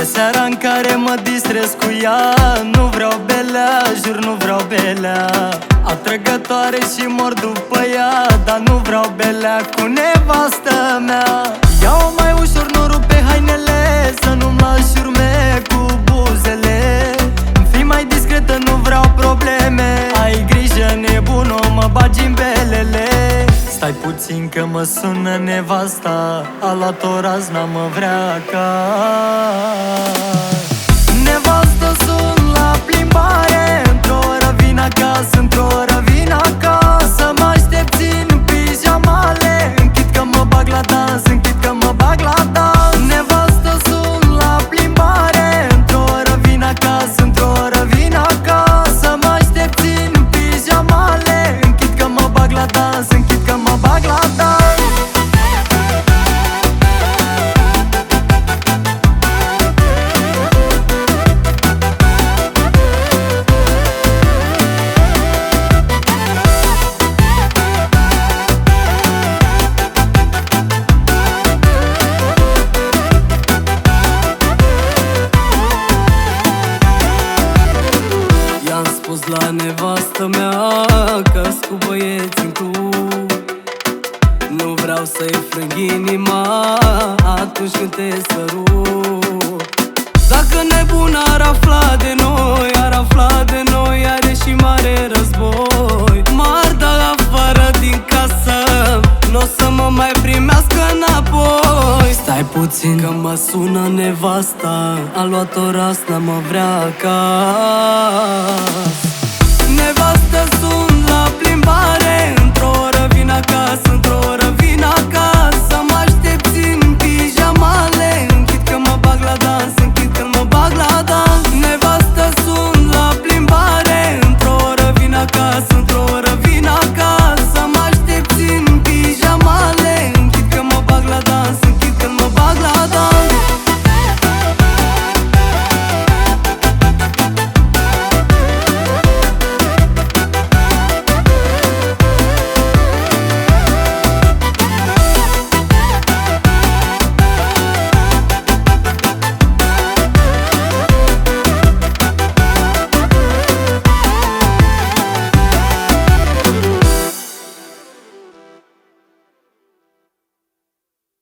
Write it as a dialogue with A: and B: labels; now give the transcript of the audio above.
A: seara în care mă distrez cu ea. Nu vreau belea, jur nu vreau belea. Atrăgătoare și mor după ea, dar nu vreau belea cu nevastă mea. Ia-o mai ușor, nu rupe hainele, să nu-mi lași urme cu buzele. Fii mai discretă, nu vreau probleme. Ai grijă, nebună, mă bagi în belele. Stai puțin că mă sună nevasta, a luat-o razna, mă vrea acasă. Nevastă, sun la plimbare, într-o oră vin acasă, într-o oră vin acasă. Mă aștepți în pijamale, închid că mă bag la dans, închid că mă bag la dans. Nevastă, sun la plimbare, într-o oră vin acasă, într-o oră vin acasă. Mă aștepți în pijamale, închid că mă bag la dans, închid că mă bag la dans.
B: I-am spus la nevastă mea că-s cu băieți în club. Nu vreau să-i frâng inima atunci când te sărut. Dacă nebuna ar afla de noi, ar afla de noi, are și mare război. M-ar da afară din casă, n-o să mă mai primească înapoi. Stai puțin că mă sună nevasta, a luat-o rasna, mă vrea acasă. Nevastă, sun la plimbare, într-o oră vin acasă,